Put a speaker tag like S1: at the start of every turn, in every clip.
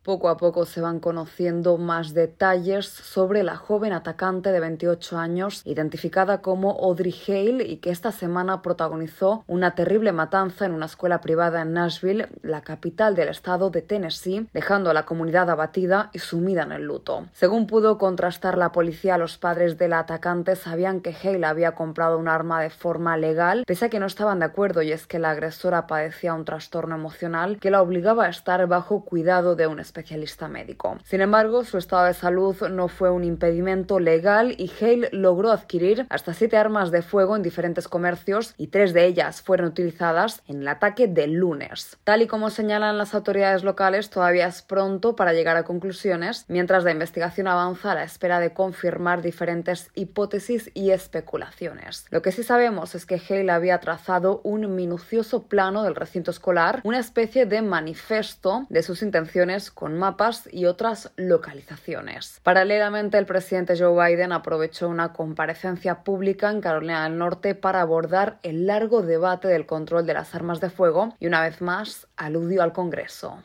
S1: Poco a poco se van conociendo más detalles sobre la joven atacante de 28 años, identificada como Audrey Hale, y que esta semana protagonizó una terrible matanza en una escuela privada en Nashville, la capital del estado de Tennessee, dejando a la comunidad abatida y sumida en el luto. Según pudo contrastar la policía, los padres de la atacante sabían que Hale había comprado un arma de forma legal, pese a que no estaban de acuerdo, y es que la agresora padecía un trastorno emocional que la obligaba a estar bajo cuidado de un especialista médico. Sin embargo, su estado de salud no fue un impedimento legal y Hale logró adquirir hasta 7 armas de fuego en diferentes comercios, y 3 de ellas fueron utilizadas en el ataque del lunes. Tal y como señalan las autoridades locales, todavía es pronto para llegar a conclusiones, mientras la investigación avanza a la espera de confirmar diferentes hipótesis y especulaciones. Lo que sí sabemos es que Hale había trazado un minucioso plano del recinto escolar, una especie de manifiesto de sus intenciones con mapas y otras localizaciones. Paralelamente, el presidente Joe Biden aprovechó una comparecencia pública en Carolina del Norte para abordar el largo debate del control de las armas de fuego y una vez más aludió al Congreso.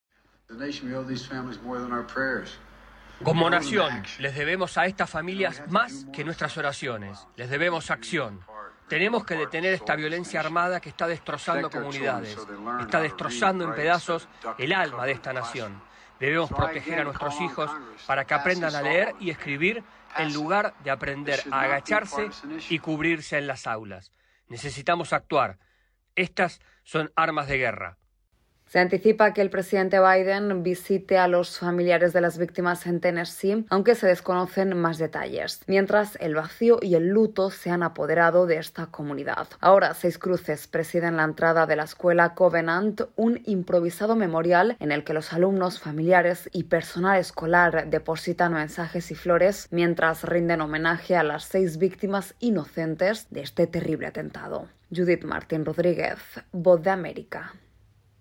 S2: Como nación, les debemos a estas familias más que nuestras oraciones. Les debemos acción. Tenemos que detener esta violencia armada que está destrozando comunidades, está destrozando en pedazos el alma de esta nación. Debemos proteger a nuestros hijos para que aprendan a leer y escribir en lugar de aprender a agacharse y cubrirse en las aulas. Necesitamos actuar. Estas son armas de guerra.
S1: Se anticipa que el presidente Biden visite a los familiares de las víctimas en Tennessee, aunque se desconocen más detalles, mientras el vacío y el luto se han apoderado de esta comunidad. Ahora, 6 Cruces presiden la entrada de la escuela Covenant, un improvisado memorial en el que los alumnos, familiares y personal escolar depositan mensajes y flores mientras rinden homenaje a las 6 víctimas inocentes de este terrible atentado. Judith Martín Rodríguez, Voz de América.